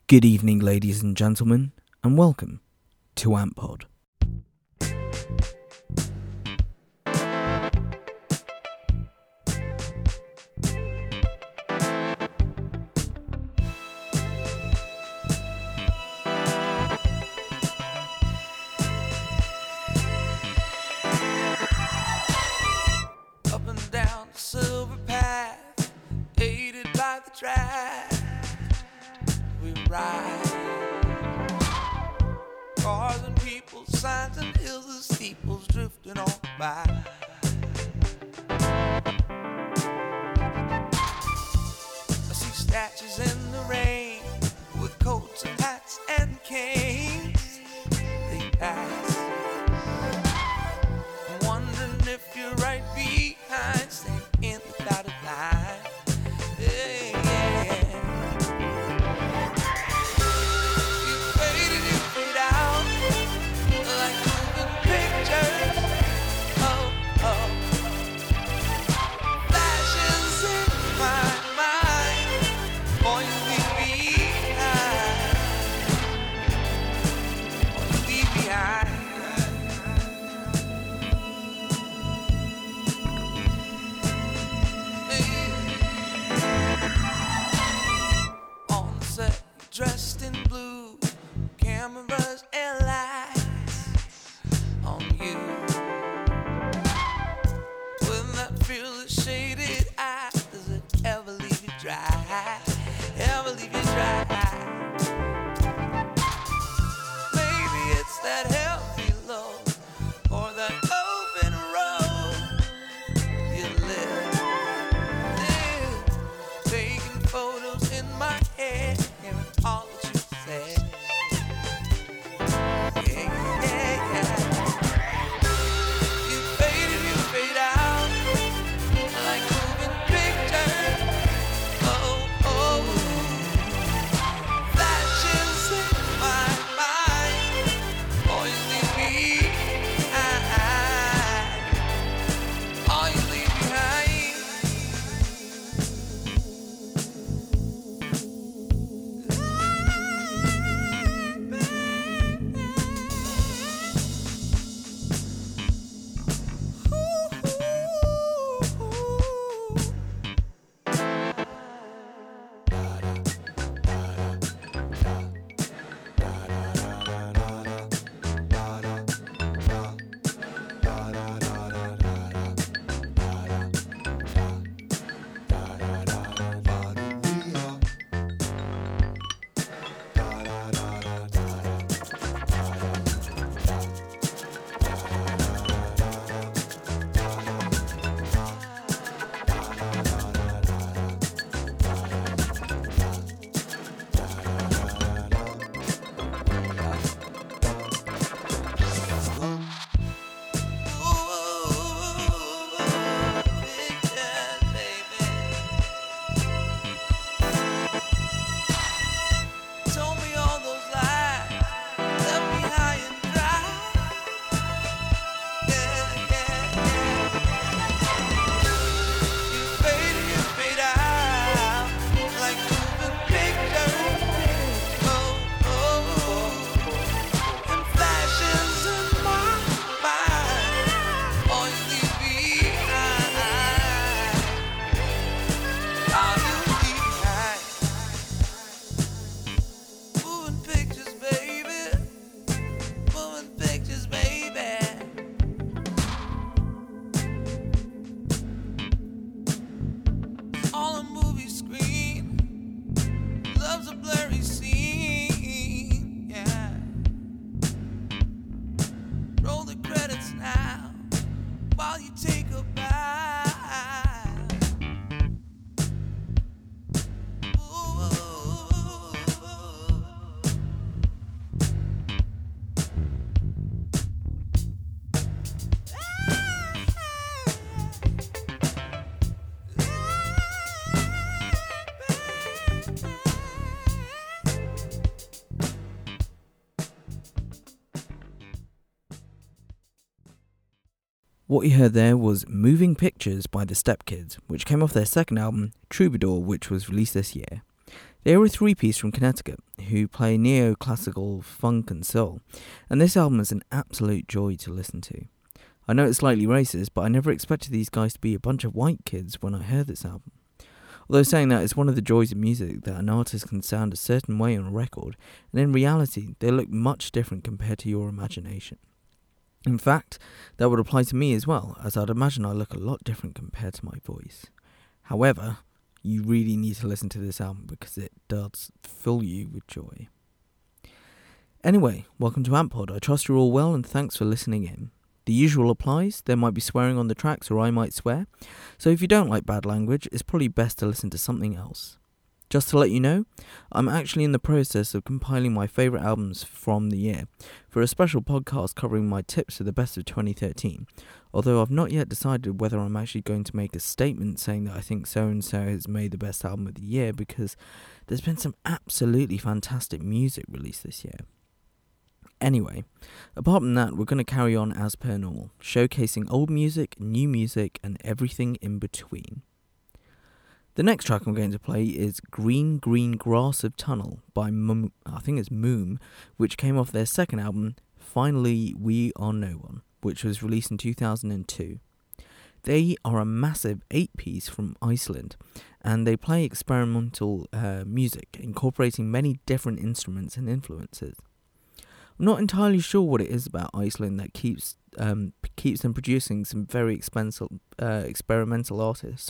Good evening, ladies and gentlemen, and welcome to AntPod. Up and down the silver path, aided by the drag, we ride. Cars and people, signs and hills and steeples drifting on by. I see statues in the rain with coats and hats and canes. They pass. I'm wondering if you're right behind, staying in the dotted line. Yeah, yeah. You fade and you fade out like moving pictures. Oh, oh. Flashes in my mind, boy, you leave behind. Boy, you leave behind. On the set, dressed in blue, cameras and lights on you. With that fearless shaded eye, does it ever leave you dry? Ever leave you dry? Maybe it's that healthy love or that open road you live. Taking photos in my head, hearing all that you said. Yeah, yeah, yeah. You fade and you fade out like moving pictures. Oh, oh. Flashes in my mind. Oh, you leave behind. Oh, you leave behind. Told me all those lies, left me high and dry. Yeah, yeah, yeah. You fade and you fade out like moving pictures. Oh, oh, oh. And flashes in my mind. Oh, you leave behind. Oh, you leave behind. Moving pictures, baby. Moving pictures, baby. On a movie screen, love's a blurry scene. Yeah. Roll the credits now while you take a bite. Ooh. What you heard there was Moving Pictures by the Step Kids, which came off their second album, Troubadour, which was released this year. They are a three-piece from Connecticut who play neoclassical funk and soul, and this album is an absolute joy to listen to. I know it's slightly racist, but I never expected these guys to be a bunch of white kids when I heard this album. Although saying that, it's one of the joys of music that an artist can sound a certain way on a record, and in reality, they look much different compared to your imagination. In fact, that would apply to me as well, as I'd imagine I look a lot different compared to my voice. However, you really need to listen to this album because it does fill you with joy. Anyway, welcome to AntPod. I trust you're all well and thanks for listening in. The usual applies, there might be swearing on the tracks or I might swear, so if you don't like bad language, it's probably best to listen to something else. Just to let you know, I'm actually in the process of compiling my favourite albums from the year for a special podcast covering my tips for the best of 2013, although I've not yet decided whether I'm actually going to make a statement saying that I think so-and-so has made the best album of the year, because there's been some absolutely fantastic music released this year. Anyway, apart from that, we're going to carry on as per normal, showcasing old music, new music, and everything in between. The next track I'm going to play is Green Green Grass of Tunnel by Moom, which came off their second album, Finally We Are No One, which was released in 2002. They are a massive 8-piece from Iceland, and they play experimental music, incorporating many different instruments and influences. I'm not entirely sure what it is about Iceland that keeps them producing some very experimental artists.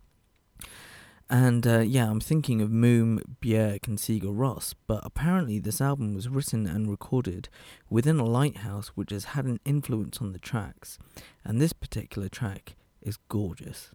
And I'm thinking of Moom, Björk and Sigur Rós, but apparently this album was written and recorded within a lighthouse which has had an influence on the tracks, and this particular track is gorgeous.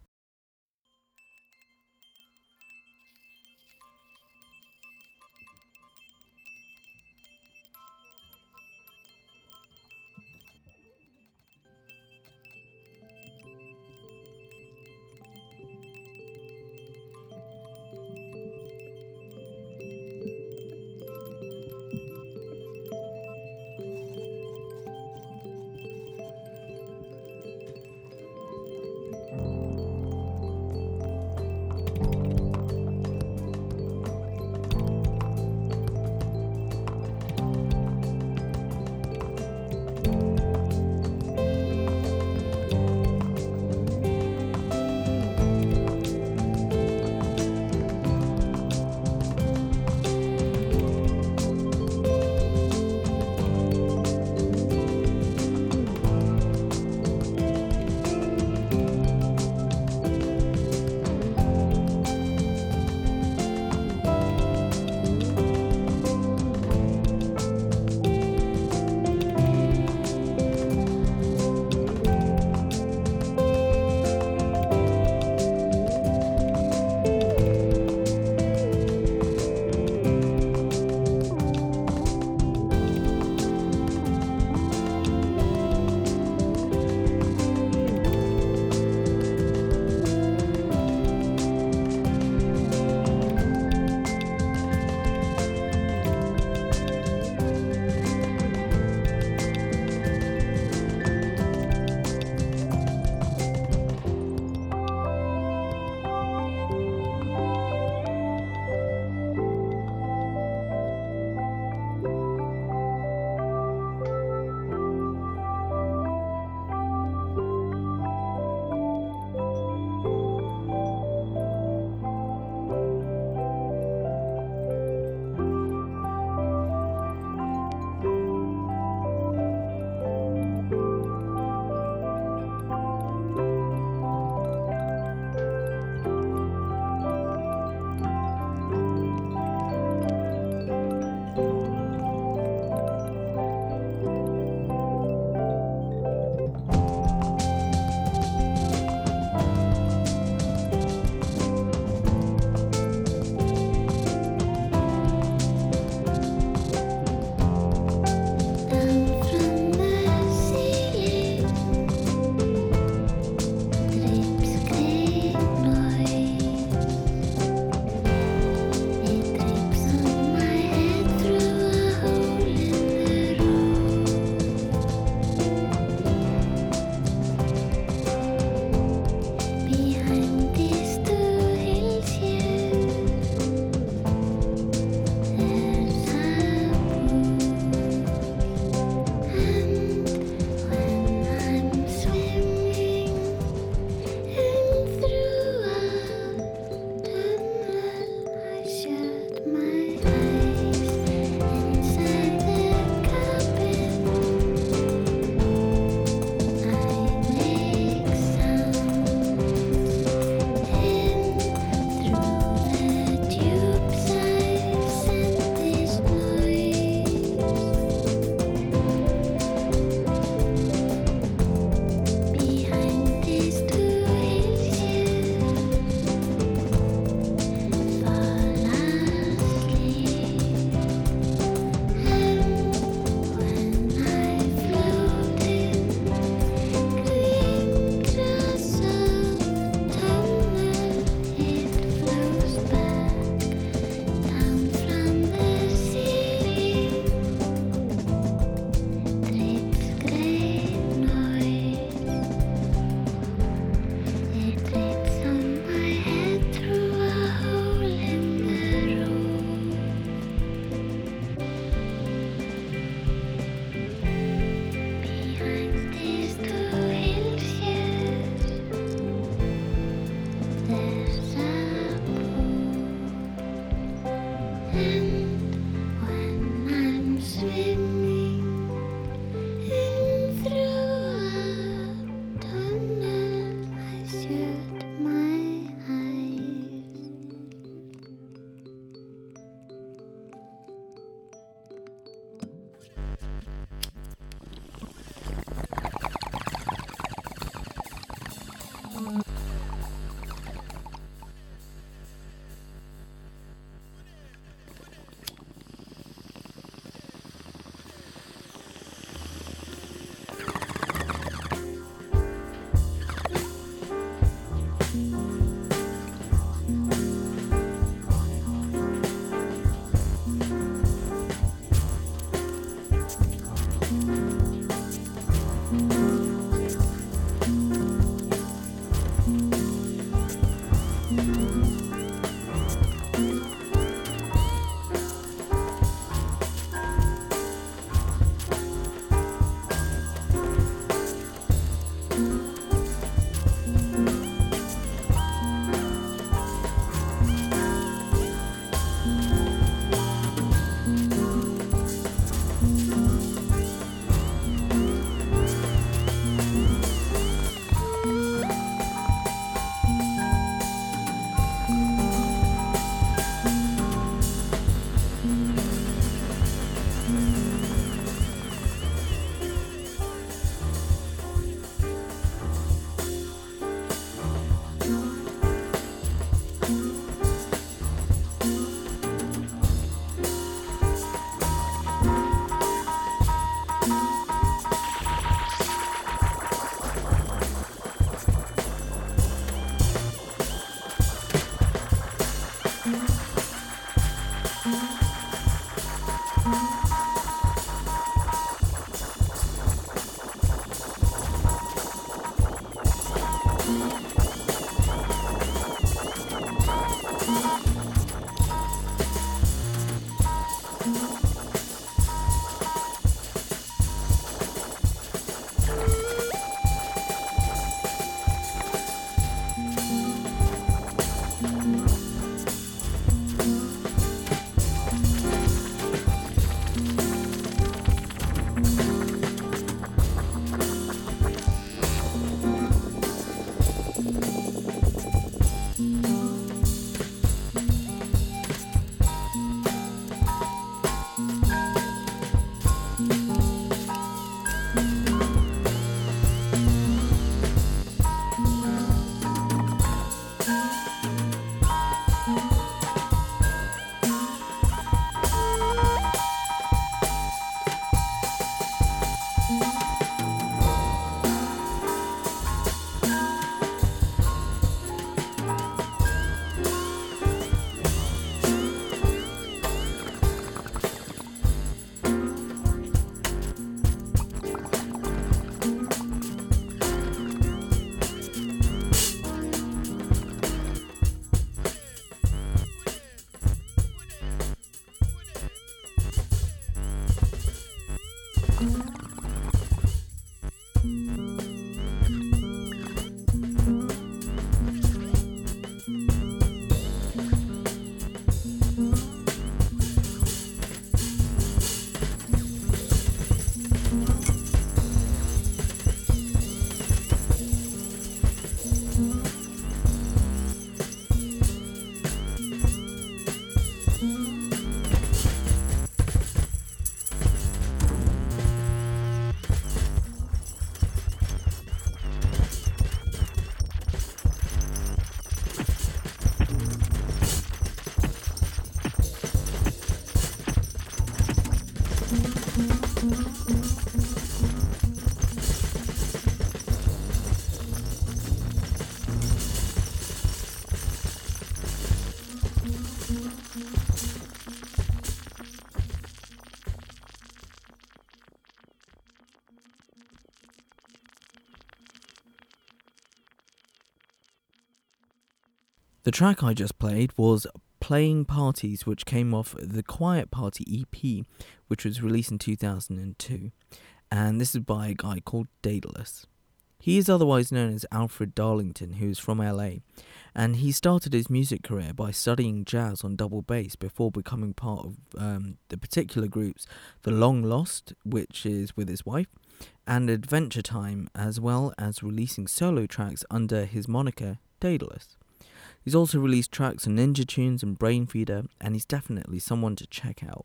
The track I just played was Playing Parties, which came off the Quiet Party EP, which was released in 2002. And this is by a guy called Daedalus. He is otherwise known as Alfred Darlington, who is from LA, and he started his music career by studying jazz on double bass before becoming part of the particular groups The Long Lost, which is with his wife, and Adventure Time, as well as releasing solo tracks under his moniker Daedalus. He's also released tracks on Ninja Tunes and Brainfeeder, and he's definitely someone to check out.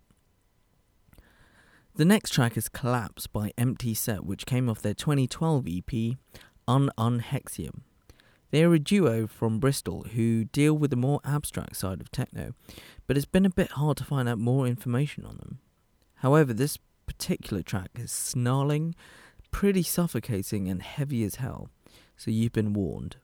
The next track is Collapse by Empty Set, which came off their 2012 EP, Unhexium. They are a duo from Bristol who deal with the more abstract side of techno, but it's been a bit hard to find out more information on them. However, this particular track is snarling, pretty suffocating and heavy as hell, so you've been warned.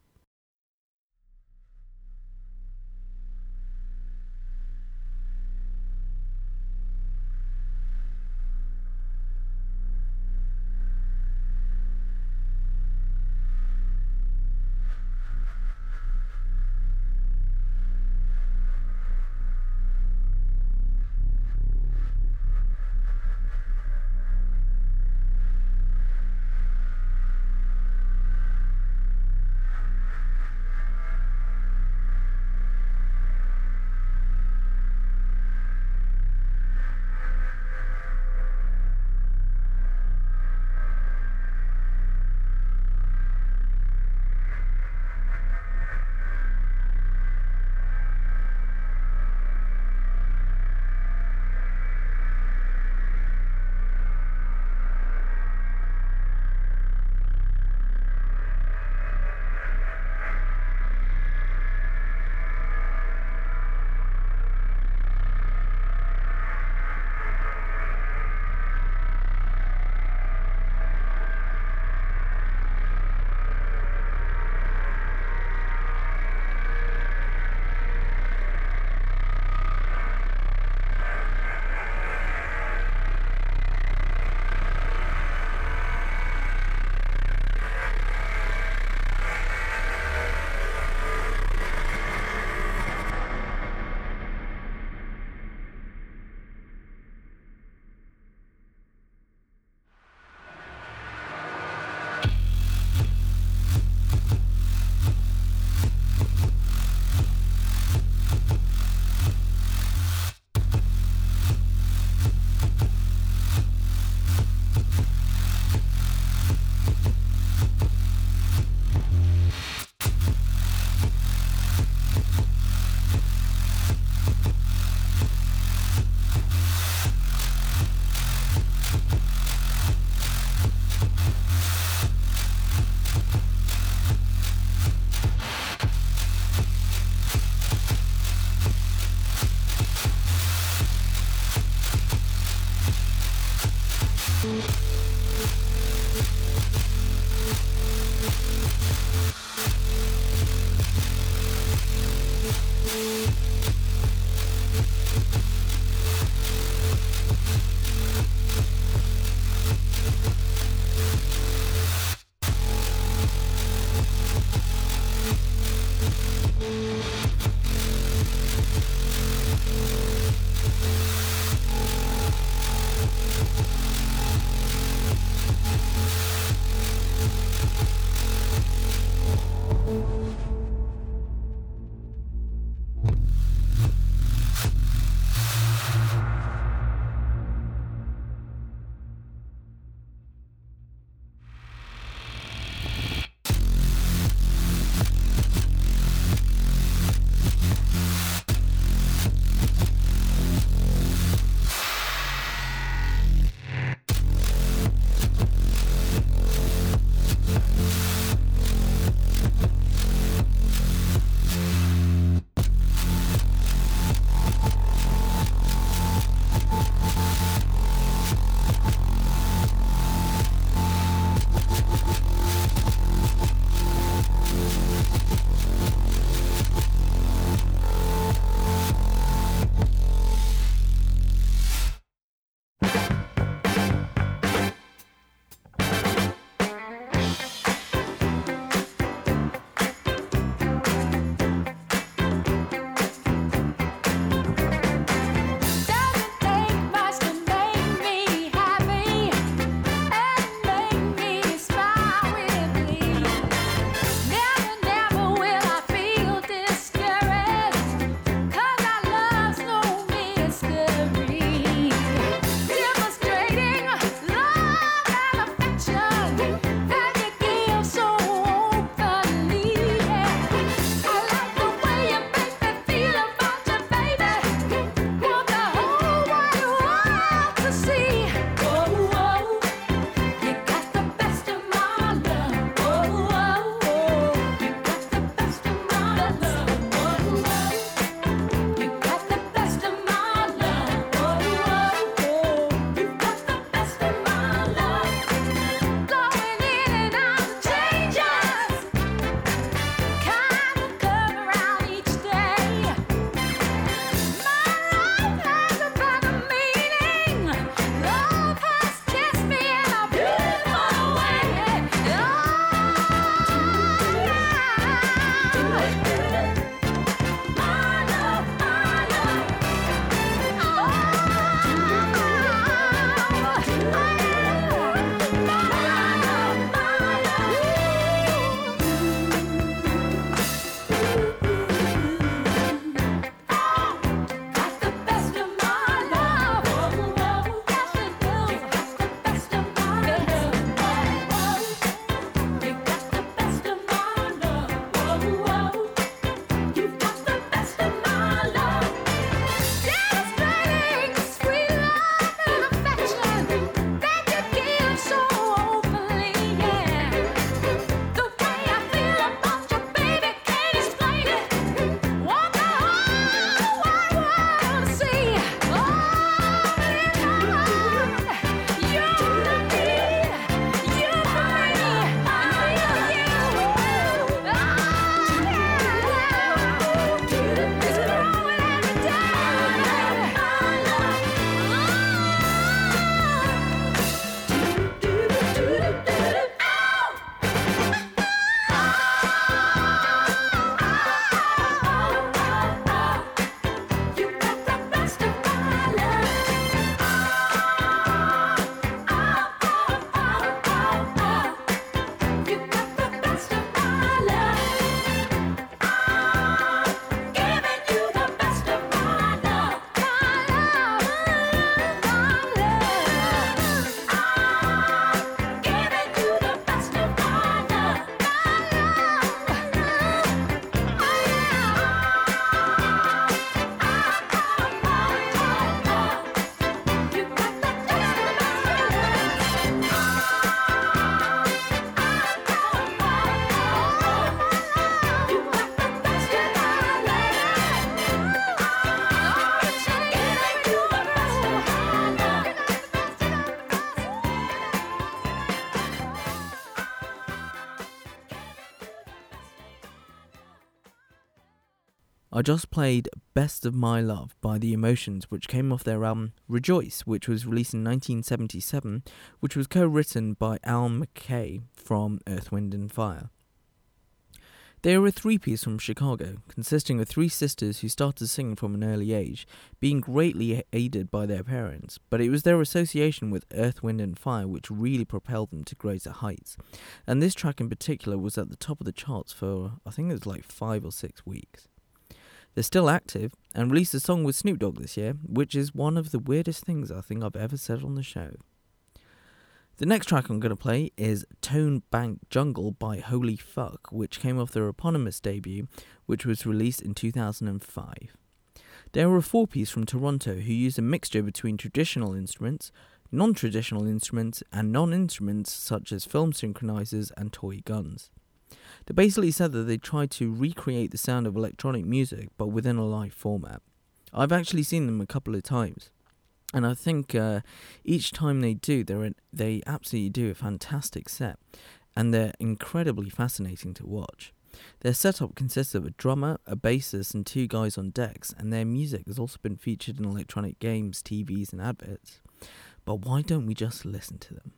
I just played Best of My Love by The Emotions, which came off their album Rejoice, which was released in 1977, which was co-written by Al McKay from Earth, Wind and Fire. They are a three-piece from Chicago, consisting of three sisters who started singing from an early age, being greatly aided by their parents, but it was their association with Earth, Wind and Fire which really propelled them to greater heights. And this track in particular was at the top of the charts for, I think it was like 5 or 6 weeks. They're still active, and released a song with Snoop Dogg this year, which is one of the weirdest things I think I've ever said on the show. The next track I'm going to play is Tone Bank Jungle by Holy Fuck, which came off their eponymous debut, which was released in 2005. They are a four-piece from Toronto who use a mixture between traditional instruments, non-traditional instruments, and non-instruments such as film synchronizers and toy guns. They basically said that they tried to recreate the sound of electronic music, but within a live format. I've actually seen them a couple of times, and I think each time they do, they absolutely do a fantastic set, and they're incredibly fascinating to watch. Their setup consists of a drummer, a bassist, and 2 guys on decks, and their music has also been featured in electronic games, TVs, and adverts. But why don't we just listen to them?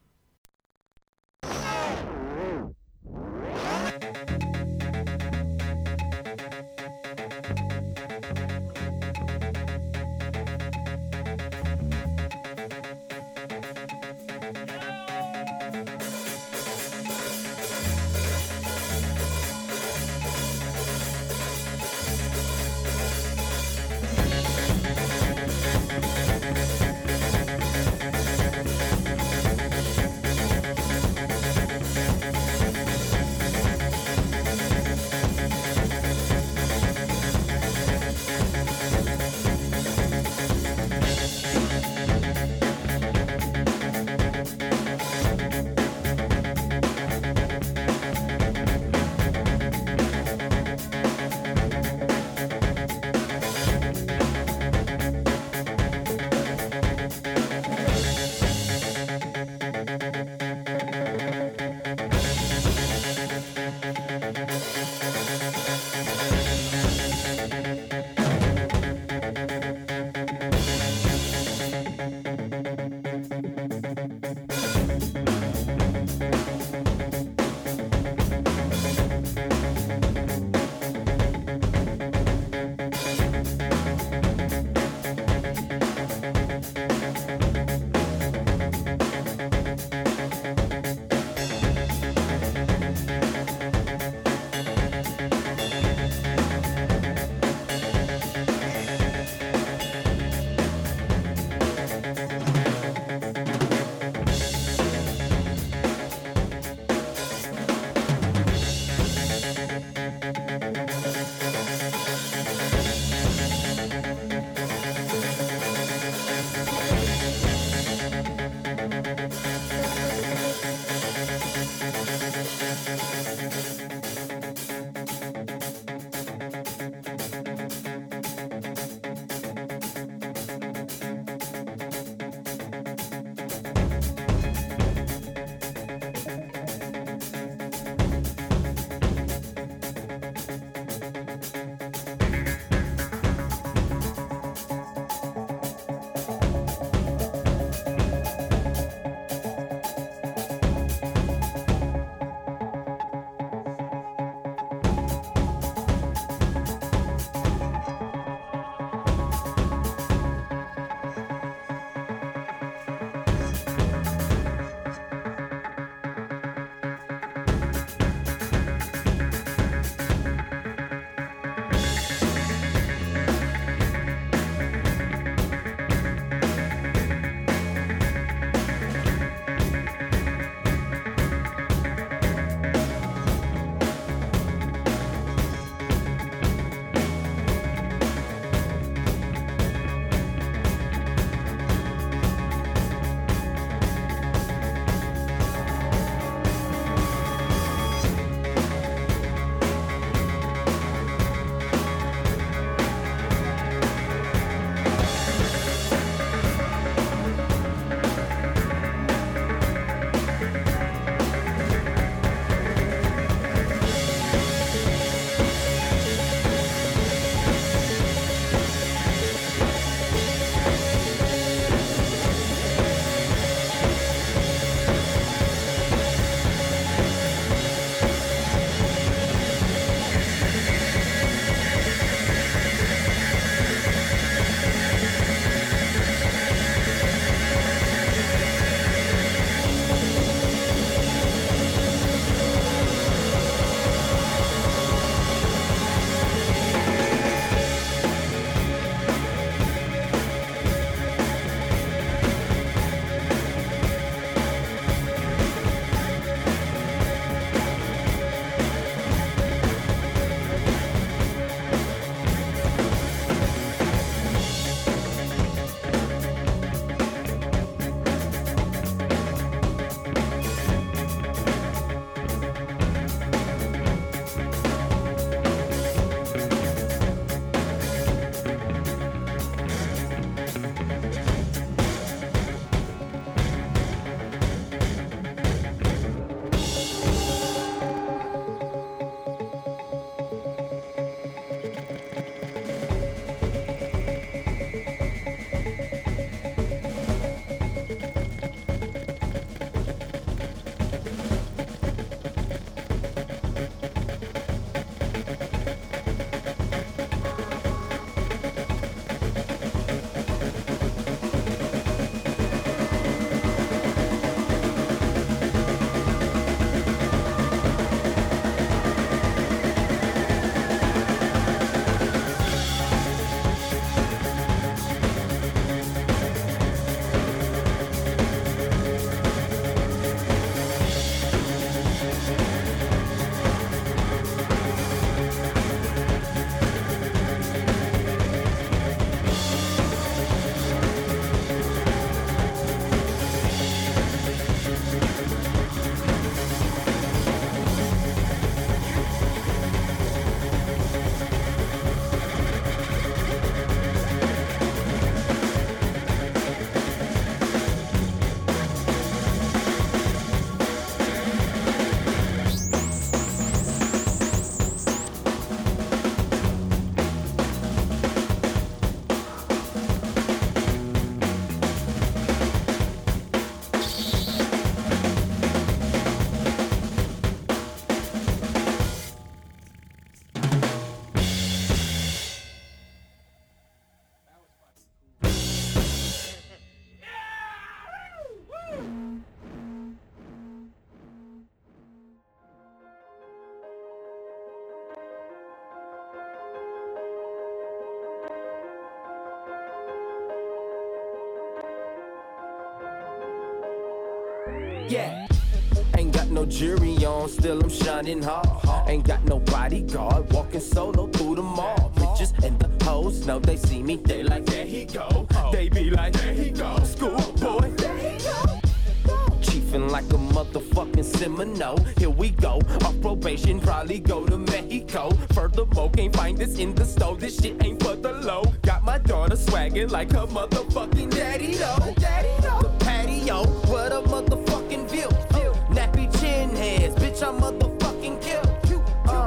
Yeah. Ain't got no jury on, still I'm shining hard. Ain't got no bodyguard, walking solo through the mall. Bitches and the hoes know they see me, they like, there he go. They be like, there he go. Schoolboy, there he go. Chiefin' like a motherfucking Seminole. Here we go, off probation, probably go to Mexico. Furthermore, can't find this in the store. This shit ain't for the low. Got my daughter swaggin' like her motherfucking daddy though. The patio, what a motherfucking view. Nappy chin heads, bitch, I'm motherfucking kill.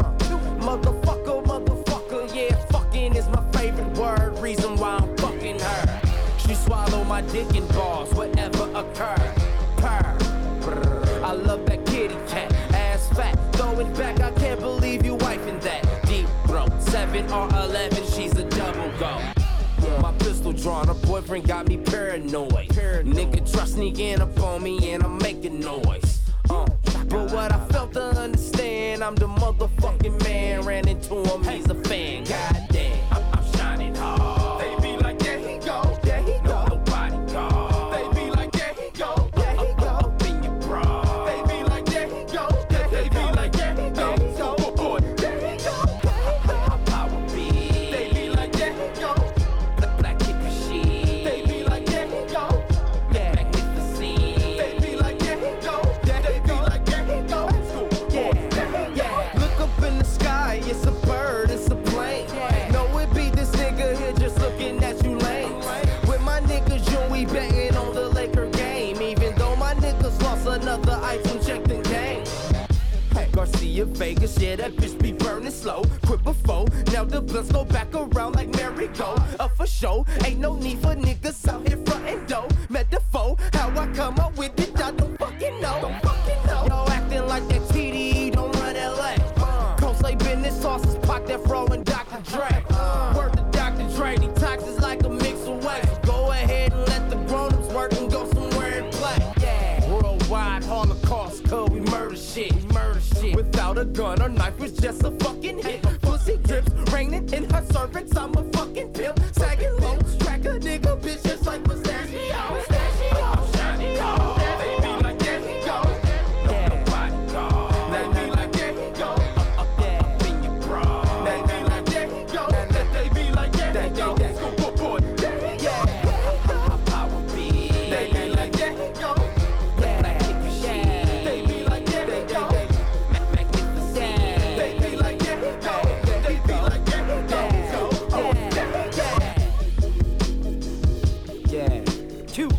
Motherfucker, yeah, fucking is my favorite word. Reason why I'm fucking her. She swallow my dick in balls, whatever occur. Purr. I love that kitty cat, ass fat, throw it back, I can't believe you wifing that. Deep throat, 7 or 11, she's a double go. My pistol drawn, her boyfriend got me paranoid. Nigga try sneaking up on me and I'm making noise. But what I felt to understand, I'm the motherfucking man. Ran into him, he's a fan. Goddamn, I'm shining hard. They be like, there he go, there he go. Nobody go. They be like, there he go, there he go. Up in your bra. They be like, there he go, they be like, there he go. Boy, there he go. Power B. They be like, there he go. The black hippie shit. They be like, there he go. Yeah, magnificent. They be like, there he go. They be like, there he go. Yeah. Look up in the sky, it's a bird, it's a plane. No, it be this nigga here just looking at you lames. With my niggas, you we betting on the Laker game. Even though my niggas lost another item checked in game. Garcia, Vegas, yeah, that bitch be burning slow. Quit before, now the blunts go back around like merry-go. For show, ain't no need for niggas out here frontin' dough. Metaphor, how I come up with it, I don't fucking know. Yo, acting like that TDE don't run LA. Coldplay business sauces, Pac, that Fro, and Dr. Dre. Word to Dr. Dre, these toxins like a mix of ways. Go ahead and let the grown-ups work and go somewhere and play. Yeah, worldwide Holocaust, cause we murder shit. Without a gun or knife, it's just a fucking hit. Pussy drips, raining in her cervix, I'm a fucking pimp. Sagging low, track a nigga, bitch, just like pistachio. I'm shining hard. They be like, there he go. Nobody go. They be like, there he go. Up in your bra. They be like, there he go. They be like, there he go. Boy, there he go. Power B. They be like, there he go. Like hippie shit. They be like, there he go. They be like, there he go. They be like, there he go. Yeah. Two.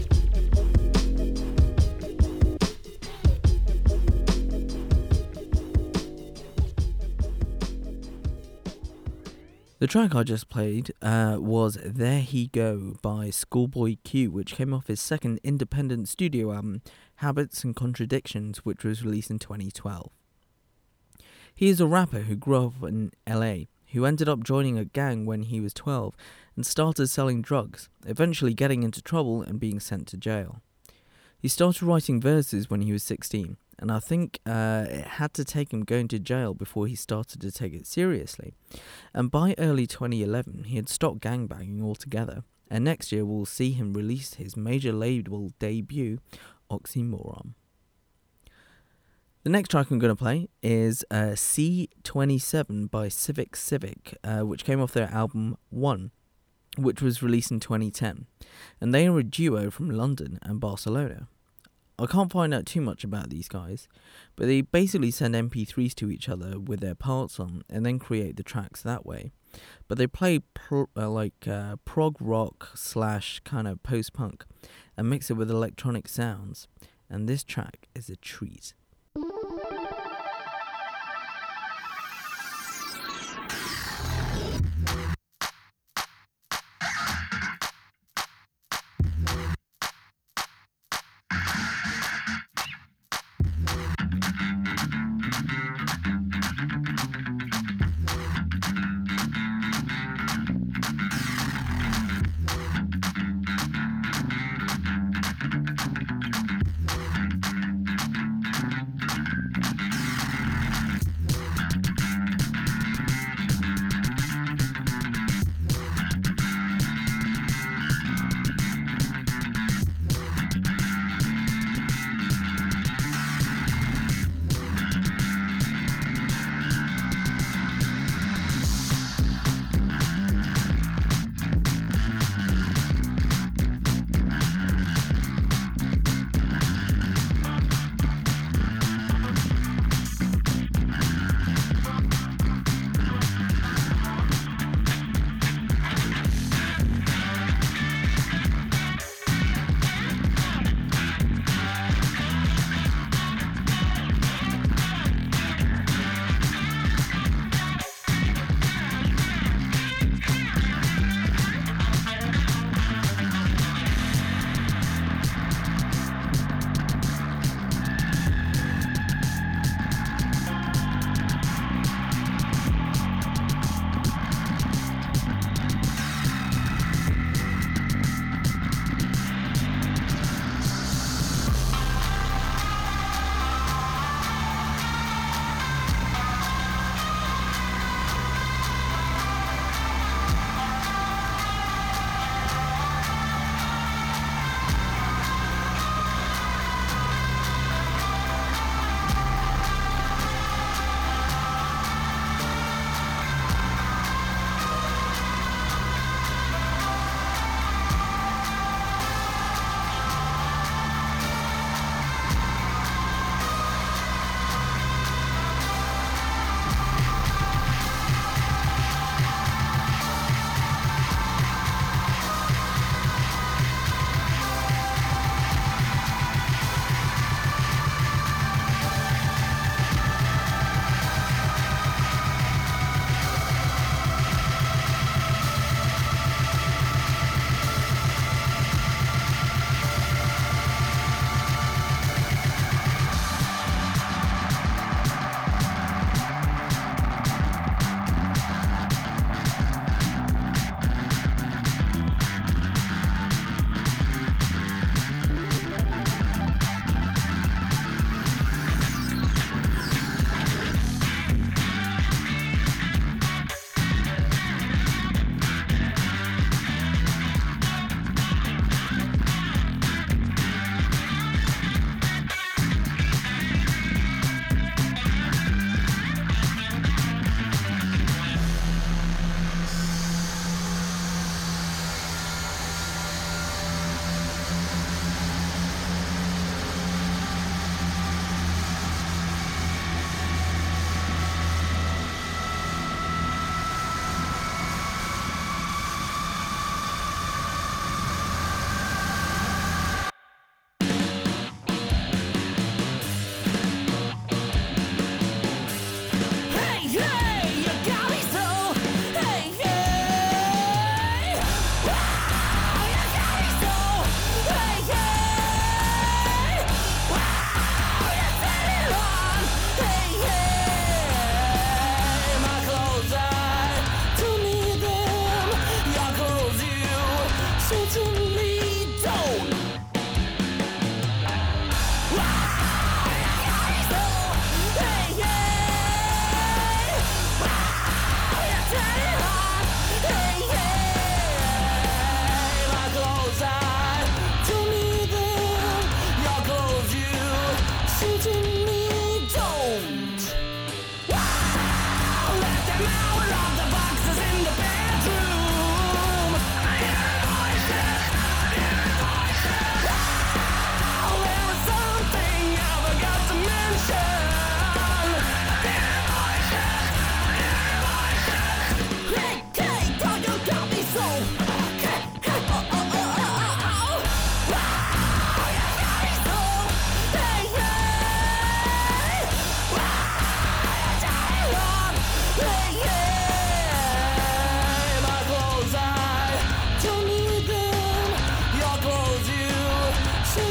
The track I just played was There He Go by Schoolboy Q, which came off his second independent studio album, Habits and Contradictions, which was released in 2012. He is a rapper who grew up in LA, who ended up joining a gang when he was 12 and started selling drugs, eventually getting into trouble and being sent to jail. He started writing verses when he was 16, and I think it had to take him going to jail before he started to take it seriously. And by early 2011, he had stopped gangbanging altogether, and next year we'll see him release his major label debut, Oxymoron. The next track I'm going to play is C27 by Civic, which came off their album One, which was released in 2010, and they are a duo from London and Barcelona. I can't find out too much about these guys, but they basically send MP3s to each other with their parts on and then create the tracks that way. But they play prog rock / kind of post-punk and mix it with electronic sounds, and this track is a treat.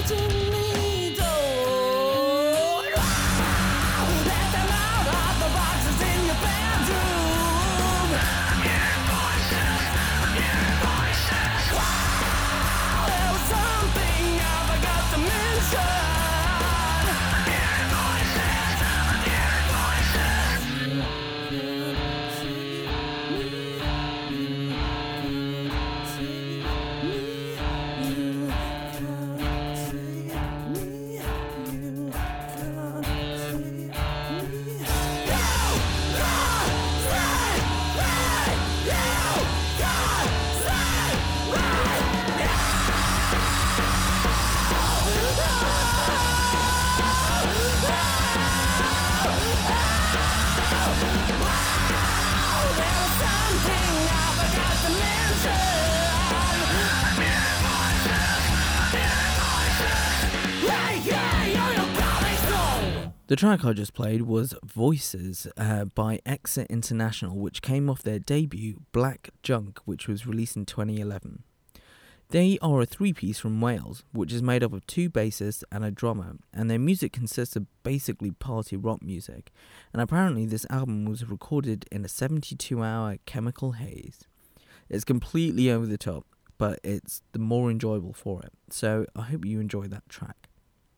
The track I just played was Voices by Exit International, which came off their debut Black Junk, which was released in 2011. They are a three-piece from Wales, which is made up of two bassists and a drummer, and their music consists of basically party rock music, and apparently this album was recorded in a 72-hour chemical haze. It's completely over the top, but it's the more enjoyable for it, so I hope you enjoy that track.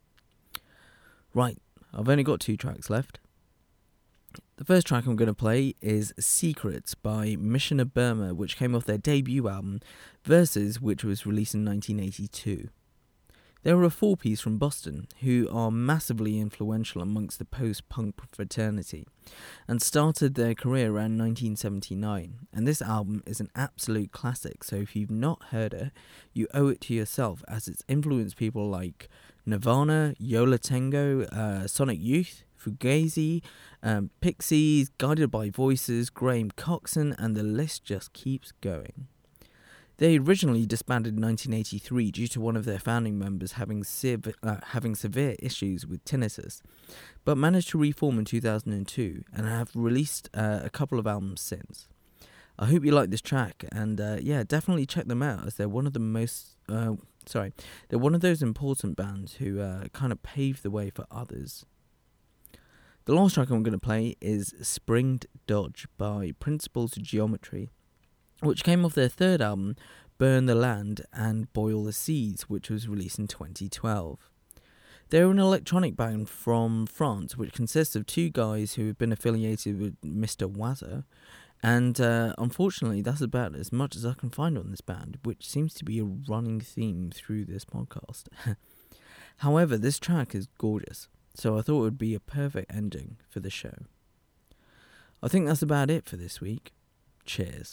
Right, I've only got two tracks left. The first track I'm going to play is Secrets by Mission of Burma, which came off their debut album, Versus, which was released in 1982. They were a four-piece from Boston, who are massively influential amongst the post-punk fraternity, and started their career around 1979, and this album is an absolute classic, so if you've not heard it, you owe it to yourself, as it's influenced people like Nirvana, Yo La Tengo, Sonic Youth, Fugazi, Pixies, Guided by Voices, Graham Coxon, and the list just keeps going. They originally disbanded in 1983 due to one of their founding members having severe issues with tinnitus, but managed to reform in 2002 and have released a couple of albums since. I hope you like this track, and definitely check them out, as they're one of the they're one of those important bands who kind of paved the way for others. The last track I'm going to play is Springed Dodge by Principles of Geometry, which came off their third album, Burn the Land and Boil the Seeds, which was released in 2012. They're an electronic band from France, which consists of two guys who have been affiliated with Mr. Wazza, and unfortunately that's about as much as I can find on this band, which seems to be a running theme through this podcast. However, this track is gorgeous, so I thought it would be a perfect ending for the show. I think that's about it for this week. Cheers.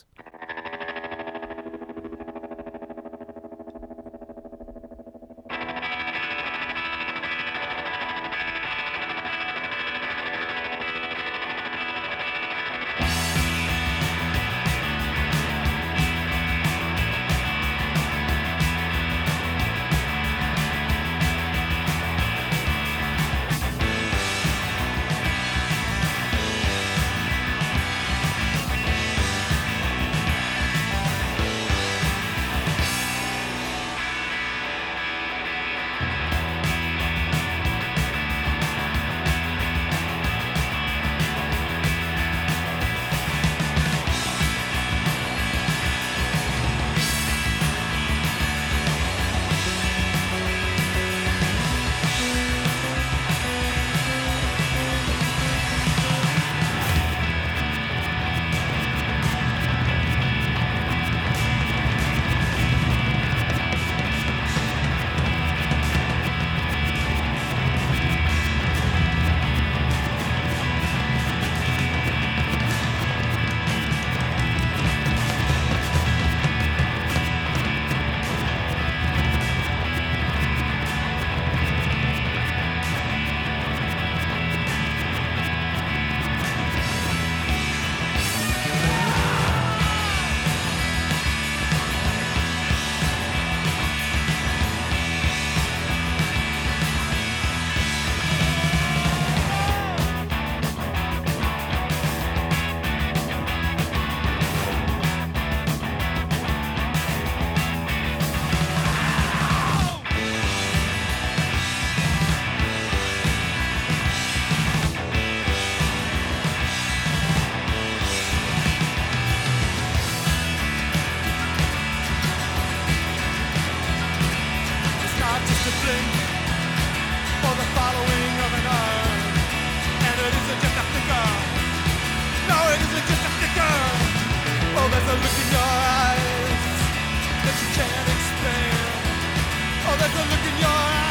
there's a look in your eyes that you can't explain. Oh, there's a look in your eyes.